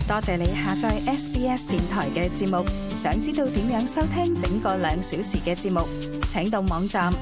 多謝你下載 SBS 電台嘅節目。想知道點樣收聽整個2小時嘅節目，請到網站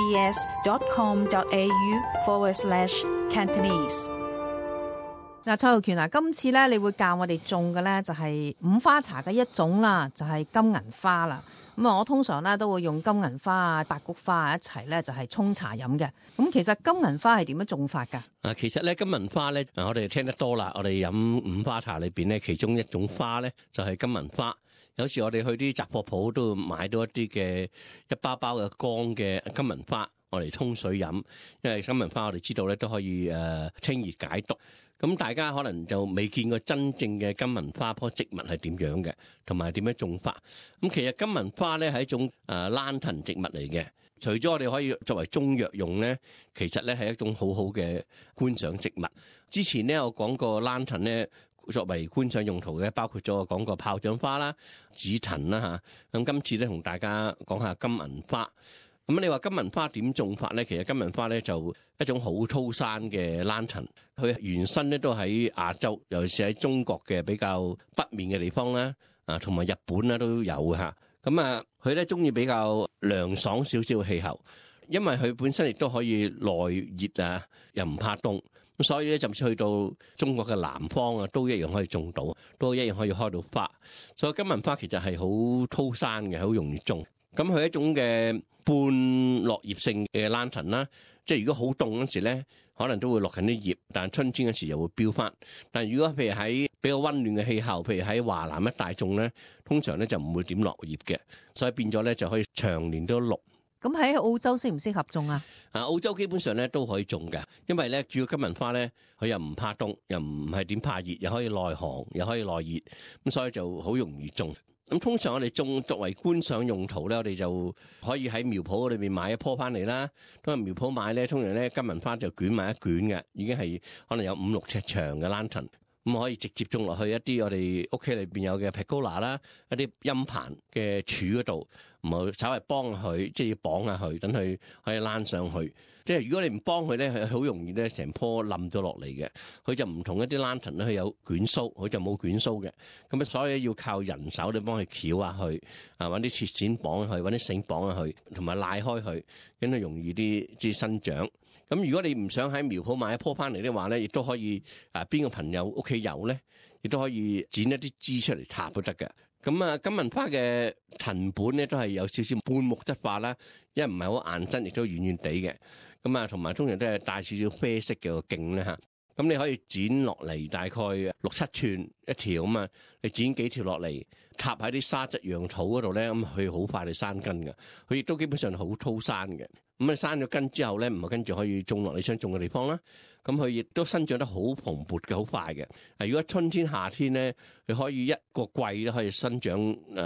sbs.com.au/Cantonese。 嗱，蔡浩權啊，今次咧，你會教我哋種嘅咧就係五花茶嘅一種啦，就係金銀花啦。咁啊，我通常咧都會用金銀花啊、白菊花啊一齊咧就係沖茶飲嘅。咁其實金銀花係點樣種法㗎？ 其實咧金銀花咧，我哋聽得多啦。我哋飲五花茶裏邊咧，其中一種花咧就係金銀花。有時我哋去啲雜貨鋪都會買到一啲嘅一包包嘅乾嘅金銀花，我哋沖水飲。因為金銀花我哋知道咧都可以清熱解毒。咁大家可能就未見過真正嘅金銀花棵植物係點樣嘅，同埋點樣種法。咁其實金銀花咧係一種蘭藤植物嚟嘅。除咗我哋可以作為中藥用咧，其實咧係一種好好嘅觀賞植物。之前咧我講過蘭藤咧作為觀賞用途嘅，包括咗我講過炮仗花啦、紫藤啦嚇。咁今次咧同大家講下金銀花。咁你話金銀花點種法咧？其實金銀花咧就一種好粗生嘅蘭藤，佢原生咧都喺亞洲，尤其是喺中國嘅比較北面嘅地方啦，同埋日本啦都有嚇。咁佢咧中意比較涼爽少少嘅氣候，因為佢本身亦都可以耐熱啊，又唔怕凍，咁所以咧甚至去到中國嘅南方啊，都一樣可以種到，都一樣可以開到花。所以金銀花其實係好粗生嘅，好容易種。咁佢係一種嘅半落葉性嘅蘭藤啦，即係如果好凍嗰時咧，可能都會落緊啲葉，但係春天嗰時又會飆翻。但係如果譬如喺比較溫暖嘅氣候，譬如喺華南一帶種咧，通常咧就唔會點落葉嘅，所以變咗咧就可以長年都綠。 咁喺澳洲適唔適合種啊？ 澳洲基本上咧都可以種嘅，因為咧主要金銀花咧佢又唔怕凍，又唔係點怕熱，又可以耐寒，又可以耐熱，咁所以就好容易種。咁通常我哋種作為觀賞用途咧，我哋就可以喺苗圃裏邊買一棵翻嚟啦。當然苗圃買咧，通常咧金銀花就捲埋一卷嘅，已經係可能有5-6尺長嘅蘭藤，咁可以直接種落去一啲我哋屋企裏邊有嘅 pergola 啦，一啲陰棚嘅柱嗰度，唔好稍微幫佢，即係要綁下佢，等佢可以躝上去。即係如果你唔幫佢咧，佢好容易咧成棵冧咗落嚟嘅。佢就唔同一啲蘭藤咧，佢有捲鬚，佢就冇捲鬚嘅。咁所以要靠人手嚟幫佢翹下去，揾啲鐵線綁下去，揾啲繩綁下去，同埋拉開佢，咁就容易啲即係生長。咁如果你唔想喺苗圃買一棵翻嚟嘅話咧，亦都可以邊個朋友屋企有咧，亦都可以剪一啲枝出嚟插都得嘅。咁金銀花嘅藤本咧都係有少少半木質化啦，因為唔係好硬身，亦都軟軟地嘅。咁同埋通常都係帶少少啡色嘅個莖咧嚇。咁你可以剪落嚟大概6-7寸一條咁啊，你剪幾條落嚟，插喺啲沙質養土嗰度咧，咁佢好快就生根嘅。佢亦都基本上好粗生嘅。咁生咗根之後咧，唔係跟住可以種落你想種嘅地方啦。咁佢亦都生長得好蓬勃嘅，好快嘅。如果春天夏天咧，佢可以一個季都可以生長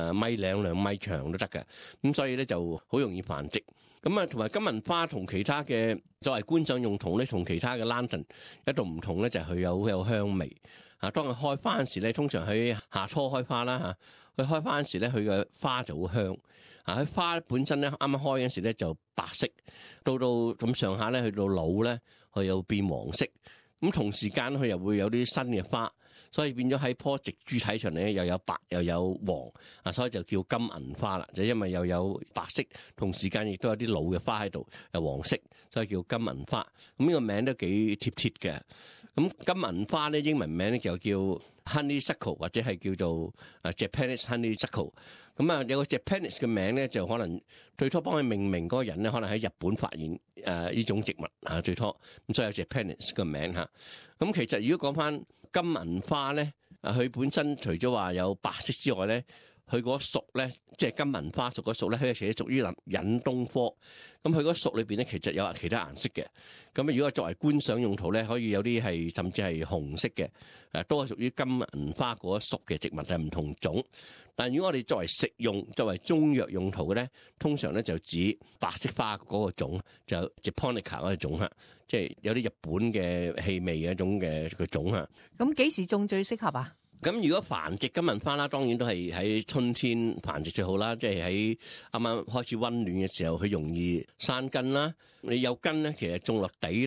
1-2米長都得嘅。咁所以咧就好容易繁殖。咁同埋金銀花同其他嘅作為觀賞用途咧，同其他嘅蘭藤一度唔同咧，就係佢有香味。當佢開花嗰時咧，通常喺夏初開花啦嚇，佢開花嗰時咧，佢嘅花就好香。佢花本身咧啱啱開嗰時咧就白色，到咁上下咧去到老咧，佢又變黃色。咁同時間佢又會有啲新嘅花，所以變咗喺棵植株體上嚟咧又有白又有黃，所以就叫金銀花啦。就因為又有白色，同時間亦都有啲老嘅花喺度，有黃色，所以叫金銀花。咁呢個名都幾貼切嘅。咁金銀花咧英文名咧就叫 honeysuckle 或者係叫做Japanese honeysuckle。咁有個 Japanese 嘅名咧，就可能最初幫佢命名嗰個人咧，可能喺日本發現呢種植物最初，咁所以有 Japanese 嘅名嚇。咁其實如果講翻金銀花咧，佢本身除咗話有白色之外咧，佢嗰屬咧，即係金銀花屬嗰屬咧，佢其實屬於隱東科。咁佢嗰屬裏邊咧，其實有其他顏色嘅。咁如果作為觀賞用途咧，可以有啲係甚至係紅色嘅，都係屬於金銀花嗰屬嘅植物，係唔同種。但如果我哋作為食用、作為中藥用途嘅咧，通常咧就指白色花嗰個種，就 Japonica 嗰個種嚇，即係有啲日本嘅氣味嘅一種嘅個種嚇。 咁幾時種最適合啊？ 咁如果繁殖金銀花啦，當然都係喺春天繁殖最好啦，即係喺啱啱開始溫暖嘅時候，佢容易生根啦。你有根咧，其實種落地咧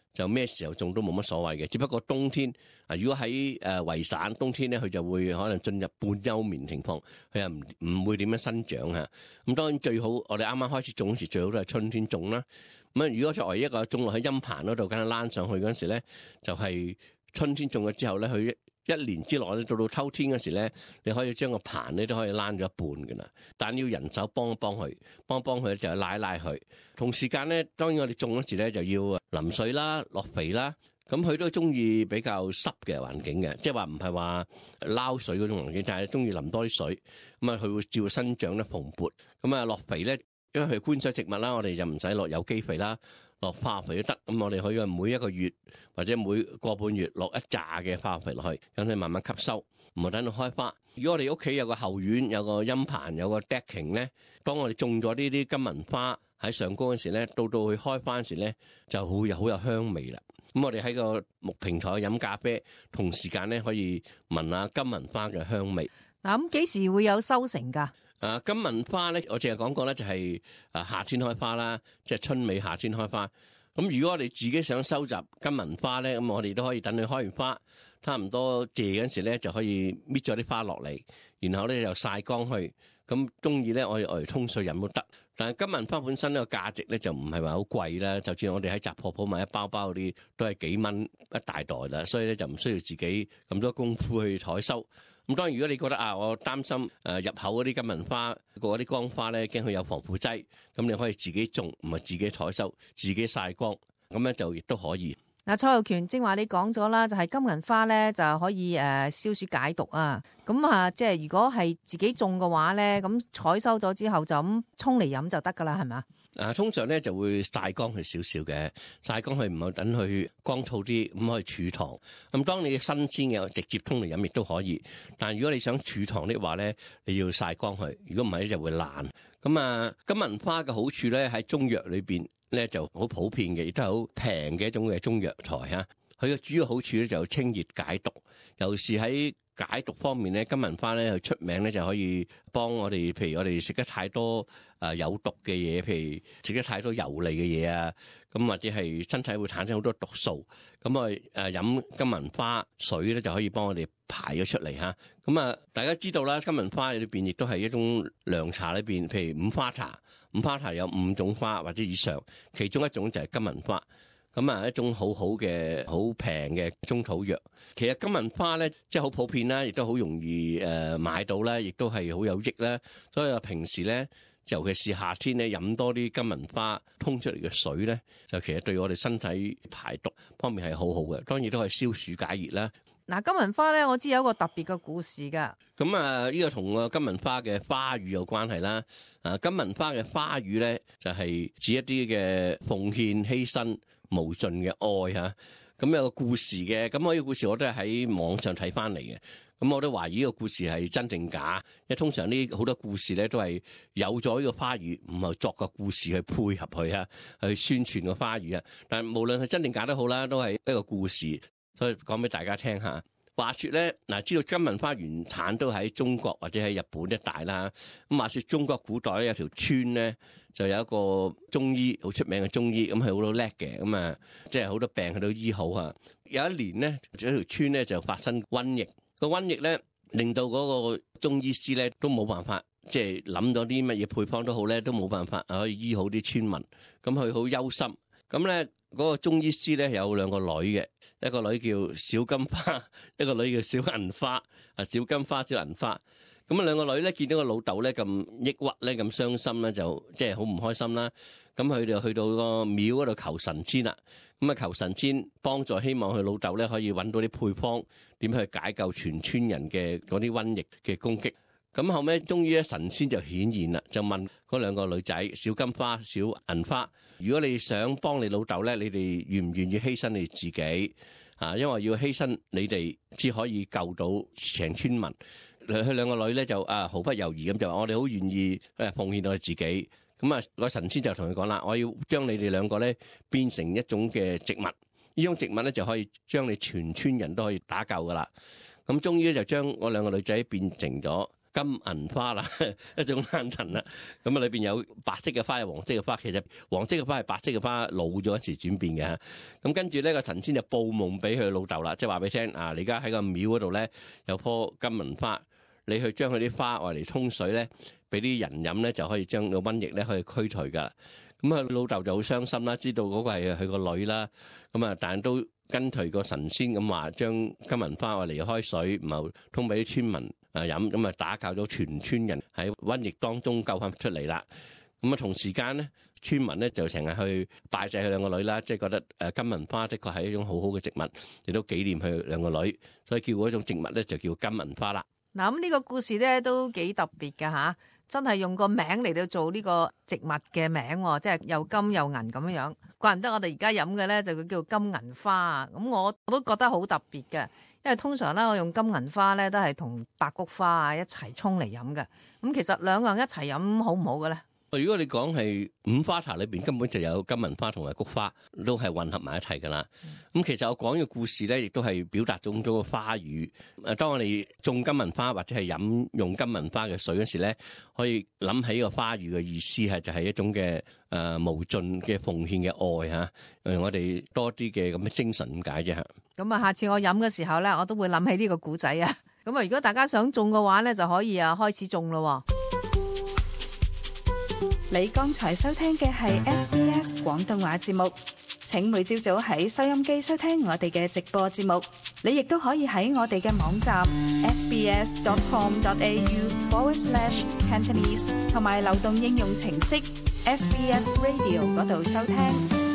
就咩時候種都冇乜所謂嘅。只不過冬天如果喺維省冬天咧，佢就會可能進入半休眠情況，佢又唔會點樣生長嚇。咁當然最好，我哋啱啱開始種時最好都係春天種啦。咁如果作為一個種落喺陰棚嗰度，梗係躝上去嗰陣時咧，就係春天種咗之後咧，佢一年之內咧，到秋天嗰時咧，你可以將個棚咧都可以躝咗一半噶啦。但要人手幫一幫佢咧，就係拉佢。同時間咧，當然我哋種嗰時咧就要淋水啦、落肥啦。咁佢都中意比較濕嘅環境嘅，即係話唔係話撈水嗰種環境，但係中意淋多啲水。咁佢會照生長得蓬勃。咁落肥咧，因為佢係觀賞植物啦，我哋就唔使落有機肥啦。落化肥都得，咁我哋可以每一個月或者每個半月落一紮嘅化肥落去，等佢慢慢吸收，唔好等到開花。如果我哋屋企有個後院、有個陰棚、有個 decking 咧，當我哋種咗呢啲金銀花喺上高嗰時咧，到佢開花嗰時咧，就好有香味啦。咁我哋喺個木平台飲咖啡，同時間咧可以聞下金銀花嘅香味。 嗱，咁幾時會有收成㗎？ 金銀花咧，我淨係講過咧，就係夏天開花啦，即係春尾夏天開花。咁如果我哋自己想收集金銀花咧，咁我哋都可以等佢開完花，差唔多謝嗰時咧，就可以搣咗啲花落嚟，然後咧就曬乾去。咁中意咧，我哋嚟沖水飲都得。但係金銀花本身呢個價值咧就唔係話好貴啦，就算我哋喺雜貨鋪買一包嗰啲，都係幾蚊一大袋啦，所以咧就唔需要自己咁多功夫去採收。咁當然，如果你覺得我擔心入口嗰啲金銀花嗰啲乾花咧，驚佢有防腐劑，咁你可以自己種，唔係自己採收，自己曬光，咁咧就亦都可以。 嗱，蔡浩權正話你講咗啦，就係金銀花咧就可以消暑解毒啊。咁即係如果係自己種嘅話咧，咁採收咗之後就咁沖嚟飲就得噶啦，係咪？ 通常咧就會曬乾佢少少嘅，曬乾佢唔好等佢乾燥啲，咁可以儲糖。咁當你新鮮嘅直接沖嚟飲亦都可以，但如果你想儲糖的話咧，你要曬乾佢，如果唔係咧就會爛。咁金銀花嘅好處咧喺中藥裏邊咧就好普遍嘅，亦都係好平嘅一種嘅中藥材嚇。佢嘅主要好處咧就清熱解毒，尤其是喺解毒方面咧，金銀花咧出名咧就可以幫我哋，譬如我哋食得太多有毒嘅嘢，譬如食得太多油膩嘅嘢啊，咁或者係身體會產生好多毒素，咁飲金銀花水咧就可以幫我哋排咗出嚟嚇。咁大家知道啦，金銀花裏邊亦都係一種涼茶裏邊，譬如五花茶，五花茶有5種花或者以上，其中一種就係金銀花。咁一種好好嘅好平嘅中土藥。其實金銀花咧，即係好普遍啦，亦都好容易買到啦，亦都係好有益啦。所以平時咧，尤其是夏天咧，飲多啲金銀花沖出嚟嘅水咧，就其實對我哋身體排毒方面係好好嘅。當然都係消暑解熱啦。 嗱，金銀花咧，我知有一個特別嘅故事㗎。 咁呢個同金銀花嘅花語有關係啦。金銀花嘅花語咧，就係指一啲嘅奉獻犧牲無盡嘅愛嚇。咁有個故事嘅，咁呢個故事我都係喺網上睇翻嚟嘅。咁我都懷疑呢個故事係真定假，因為通常呢好多故事咧都係有咗呢個花語，唔係作個故事去配合佢啊，去宣傳個花語啊。但無論係真定假都好啦，都係一個故事，所以講俾大家聽下。話說咧，知道金銀花原產都喺中國或者喺日本一帶啦。咁話說中國古代咧有條村咧，就有一個中醫好出名嘅中醫，咁係好多叻嘅，咁即係好多病佢都醫好啊。有一年咧，有條村咧就發生瘟疫，個瘟疫咧令到嗰個中醫師咧都冇辦法，即係諗到啲乜嘢配方都好咧，都冇辦法可以醫好啲村民。咁佢好憂心。咁咧嗰個中醫師咧有2個女嘅。一個女叫小金花，一個女叫小銀花。小金花、小銀花，咁2個女咧見到個老豆咧咁抑鬱咧，咁傷心咧，就即係好唔開心啦。咁佢哋去到個廟嗰度求神仙啦。咁求神仙幫助，希望佢老豆咧可以揾到啲配方，點去解救全村人嘅嗰啲瘟疫嘅攻擊。咁後尾終於咧神仙就顯現啦，就問嗰2個女仔小金花、小銀花，如果你想幫你老豆咧，你哋願唔願意犧牲你自己因為要犧牲你哋先可以救到成村民。佢2個女咧就毫不猶豫咁就話我哋好願意奉獻我哋自己。咁個神仙就同佢講啦，我要將你哋2個咧變成一種嘅植物，呢種植物咧就可以將你全村人都可以打救噶啦。咁終於就將嗰2個女仔變成咗金銀花啦，一種蘭藤啦。咁啊，裏邊有白色嘅花，有黃色嘅花。其實黃色嘅花係白色嘅花老咗一時轉變嘅。咁跟住呢個神仙就報夢俾佢老豆啦，即係話俾佢聽啊，你而家喺個廟嗰度咧有棵金銀花，你去將佢啲花愛嚟沖水咧，俾啲人飲咧，就可以將個瘟疫咧可以驅除噶。咁啊，老豆就好傷心啦，知道嗰個係佢個女啦。咁啊，但係都跟隨個神仙咁話，將金銀花愛嚟開水，然後通俾啲村民飲，咁啊打救咗全村人喺瘟疫當中救翻出嚟啦。咁啊，同時間咧，村民咧就成日去拜祭佢兩個女啦，即係覺得金銀花的確係一種好好嘅植物，亦都紀念佢兩個女，所以叫嗰種植物咧就叫金銀花啦。 嗱，咁呢個故事咧都幾特別㗎吓，真係用個名嚟到做呢個植物嘅名，即係又金又銀咁樣。怪唔得我哋而家飲嘅咧就叫金銀花啊！咁我都覺得好特別嘅，因為通常咧我用金銀花咧都係同白菊花啊一齊沖嚟飲嘅。咁其實兩個人一齊飲好唔好嘅咧？ 如果你講係五花茶裏邊根本就有金銀花同埋菊花，都係混合埋一齊噶啦。咁其實我講嘅故事咧，亦都係表達種咗個花語。當我哋種金銀花或者係飲用金銀花嘅水嗰時咧，可以諗起個花語嘅意思係就係一種嘅無盡嘅奉獻嘅愛嚇。我哋多啲嘅咁嘅精神咁解啫嚇。 咁啊，下次我飲嘅時候咧，我都會諗起呢個古仔啊。咁啊，如果大家想種嘅話咧，就可以開始種咯。 你剛才收聽嘅係 SBS 廣東話節目，請每朝早喺收音機收聽我哋嘅直播節目。你亦都可以喺我哋嘅網站 sbs.com.au/Cantonese 同埋流動應用程式 SBS Radio 嗰度收聽。